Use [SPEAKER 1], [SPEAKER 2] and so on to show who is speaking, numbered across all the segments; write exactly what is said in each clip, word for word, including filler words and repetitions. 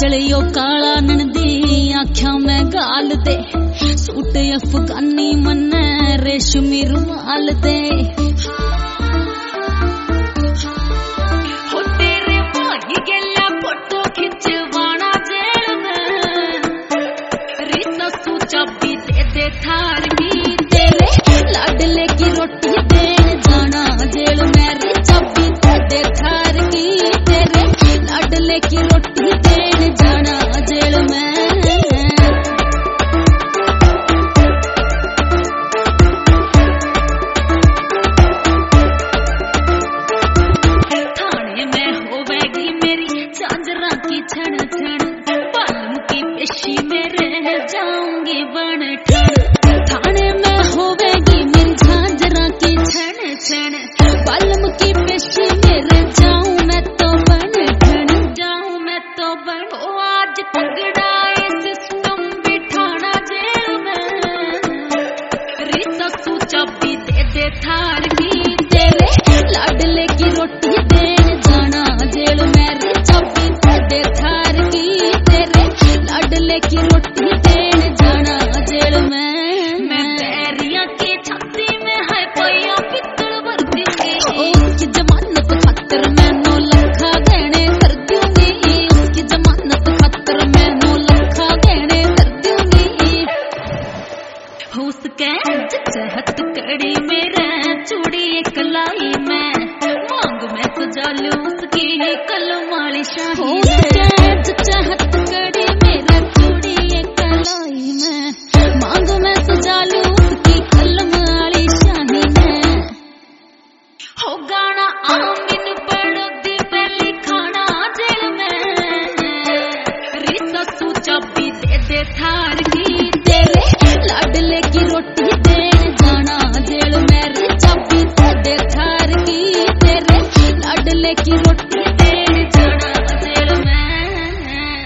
[SPEAKER 1] चलियो काला नंदी आख्या मैं गाल दे सूट अफगानी मन रेशमी रुमाल दे हो तेरे भाई गेला फोटो खिंचवाना जेल में रीता सू चाबी दे दे थार मी तेरे लाडले की रोटी देन जाना जेल में री चाबी दे दे थार की तेरे लाडले की रोटी देन जाना जेल में थाने में होवेगी मेरी झांझरा की छण छण बालम की पेशी में रह जाऊंगी बन ठण थाने में होवेगी मेरी झांझरा की छण छण बालम की पेशी में रह जाऊं मैं तो बन ठण जाऊं मैं तो बन ओ आज तगड़ा सिस्टम बिठाना जेल में रीता सू चाबी दे दे थार की तेरे लाडले की रोटी देन जाना जेल में री चाबी दे दे थार की तेरे लाडले की रोटी देन जाना जेल में मैं बैरिया की छाती में है पैया पित्तल भर दूंगी उसकी जमानत खातर मैं नौ लखा गहने कर दूंगी उसकी जमानत खातर मैं नौ लखा गहने कर दूंगी उसके चहत कड़ी मेरे चूड़ी एक लाई मैं मांग में सजा लूं उसकी कलम वाली शाही चहत कड़ी मेरा चूड़ी एक लाई मैं मांग में सजा लूं उसकी कलम वाली शाही में हो गाना आमिन पड़ो दी पहली खाना जेल में रीता सू चाबी दे दे थार की तेरे लाडले की रोटी देन जाना जेल में री चाबी दे दे थार की तेरे लाडले की रोटी देन जाना जेल में।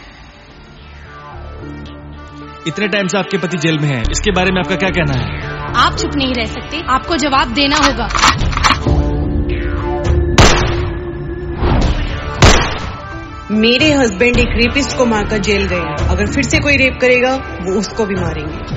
[SPEAKER 2] इतने टाइम से आपके पति जेल में हैं, इसके बारे में आपका क्या कहना है?
[SPEAKER 3] आप चुप नहीं रह सकते, आपको जवाब देना होगा।
[SPEAKER 4] मेरे हस्बैंड एक रेपिस्ट को मारकर जेल गए, अगर फिर से कोई रेप करेगा वो उसको भी मारेंगे।